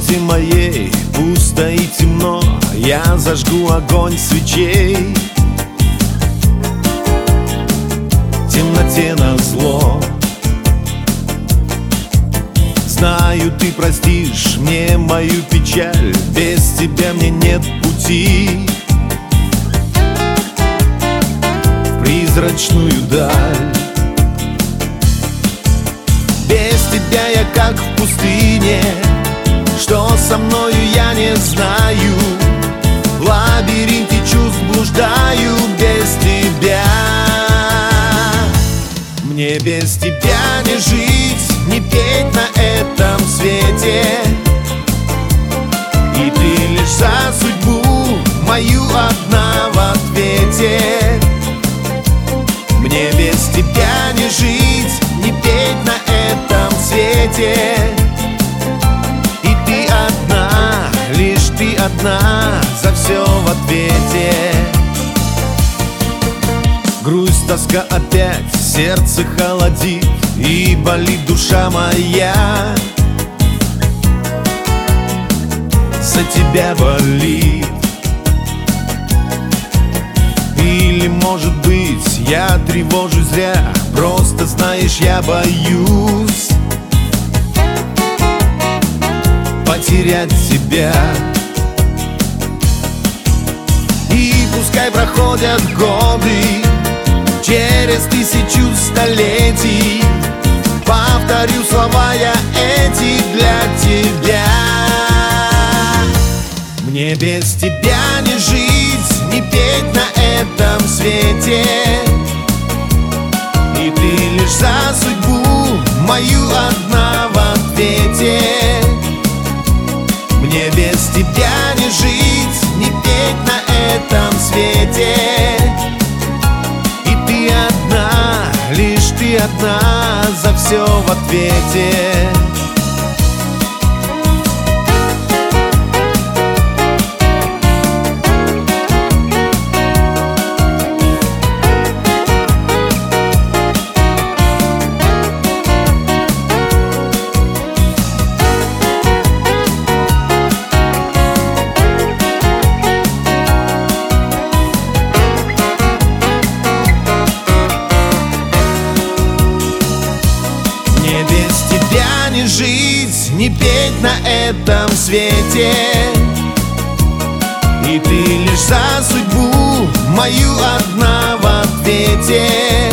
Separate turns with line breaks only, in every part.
комнате моей пусто и темно, я зажгу огонь свечей. В темноте назло. Знаю, ты простишь мне мою печаль, без тебя мне нет пути в призрачную даль. Без тебя я как в пустыне, что со мною я не знаю. В лабиринте чувств блуждаю без тебя. Мне без тебя не жить, не петь на этом свете. И ты лишь за судьбу мою одна в ответе. Мне без тебя не жить, не петь на этом свете. И ты одна, лишь ты одна, за все в ответе. Грусть, тоска опять сердце холодит, и болит душа моя. За тебя болит. Или, может быть, я тревожусь зря, просто, знаешь, я боюсь потерять тебя. И пускай проходят годы, через 1000 столетий повторю слова я эти для тебя. Мне без тебя не жить, не петь на этом свете. И ты лишь за судьбу мою одна в ответе. Мне без тебя не жить, не петь на этом свете. Лишь ты одна, за все в ответе. Не жить, не петь на этом свете. И ты лишь за судьбу мою одна в ответе.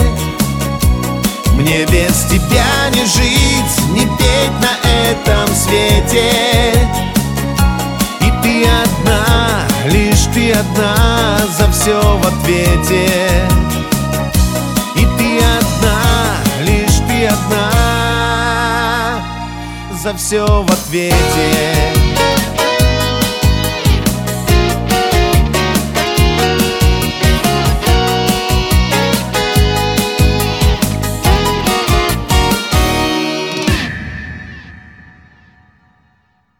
Мне без тебя не жить, не петь на этом свете. И ты одна, лишь ты одна, за все в ответе. И ты одна, лишь ты одна, за все в ответе.